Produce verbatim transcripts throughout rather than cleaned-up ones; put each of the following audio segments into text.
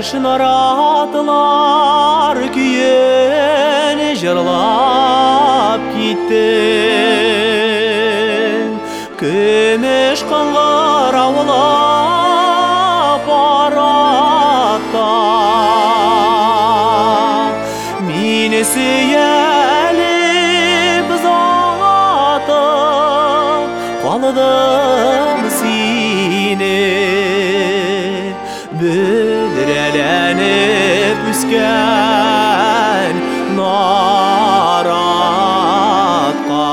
наратылар күйен жырлап киттің. Күміш қыңғыр аулап баратта мені сүйеліп затып қалдым сені. Бүдірәләніп үскен наратқа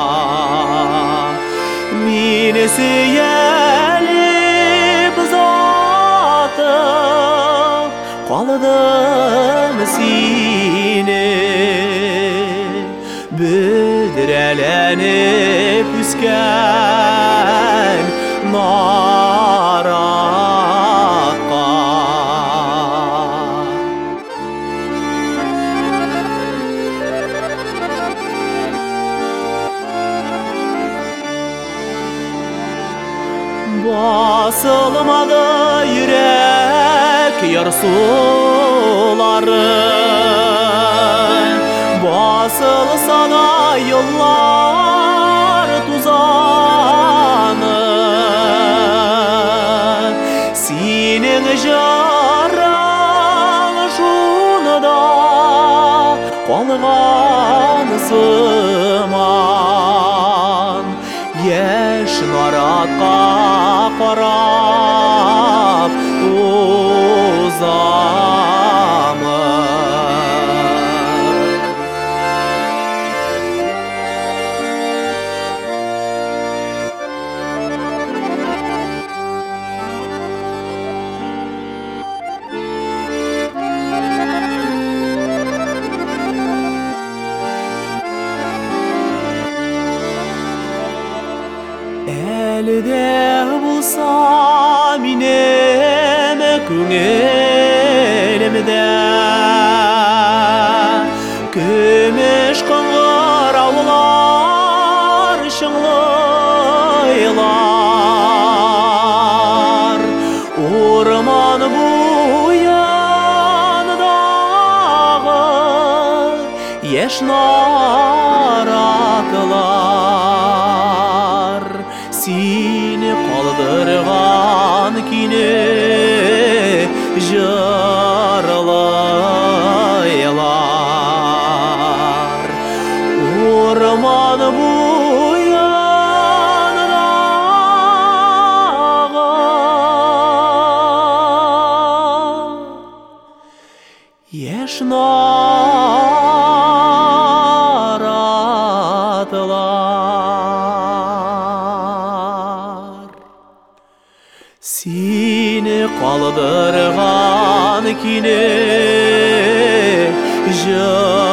мені сүйеліп затып қалдым сені. Бүдірәләніп үскен наратқа. Басылмады yürek yarsuları, basılsa da yollar tuzanı. Senin jarang şunada qalğan sıman. Яш наратқа қарап узамын. Әлде булса минем күңелемдә күмеш қыңғыр аулар шыңлыйлар. Урман буяндағы еш наратылар сені қалдырған күйне жырлайлар. Орман буяндағы еш наратылар сені қалдырған күйне жырлайлар.